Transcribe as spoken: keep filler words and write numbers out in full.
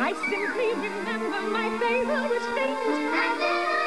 I simply remember my favorite things. And then